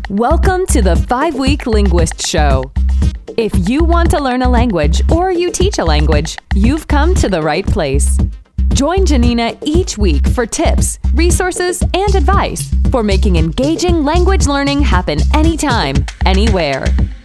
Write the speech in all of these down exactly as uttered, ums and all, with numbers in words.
Welcome to the Five-Week Linguist Show. If you want to learn a language or you teach a language, you've come to the right place. Join Janina each week for tips, resources, and advice for making engaging language learning happen anytime, anywhere.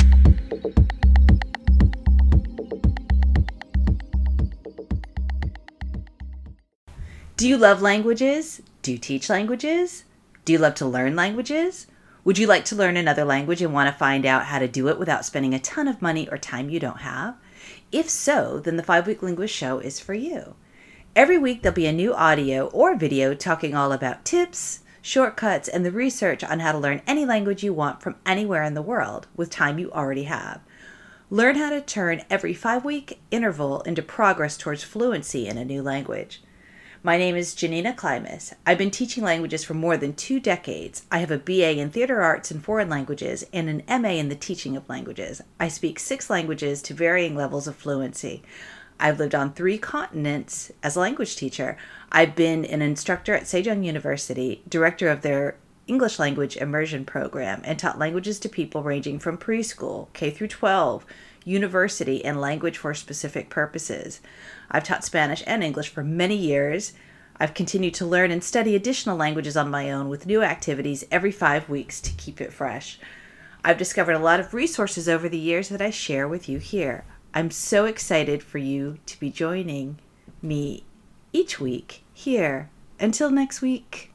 Do you love languages? Do you teach languages? Do you love to learn languages? Would you like to learn another language and want to find out how to do it without spending a ton of money or time you don't have? If so, then the Five-Week Linguist Show is for you. Every week there'll be a new audio or video talking all about tips, shortcuts, and the research on how to learn any language you want from anywhere in the world with time you already have. Learn how to turn every five-week interval into progress towards fluency in a new language. My name is Janina Klimas. I've been teaching languages for more than two decades. I have a B A in Theater Arts and Foreign Languages and an M A in the teaching of languages. I speak six languages to varying levels of fluency. I've lived on three continents as a language teacher. I've been an instructor at Sejong University, director of their English language immersion program, and taught languages to people ranging from preschool, K through twelve, university, and language for specific purposes. I've taught Spanish and English for many years. I've continued to learn and study additional languages on my own with new activities every five weeks to keep it fresh. I've discovered a lot of resources over the years that I share with you here. I'm so excited for you to be joining me each week here. Until next week.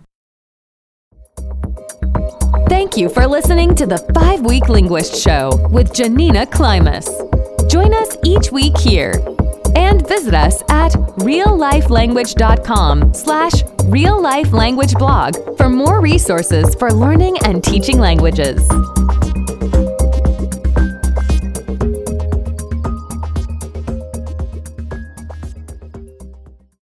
Thank you for listening to the Five-Week Linguist Show with Janina Klimas. Join us each week here and visit us at reallifelanguage.com slash reallifelanguageblog for more resources for learning and teaching languages.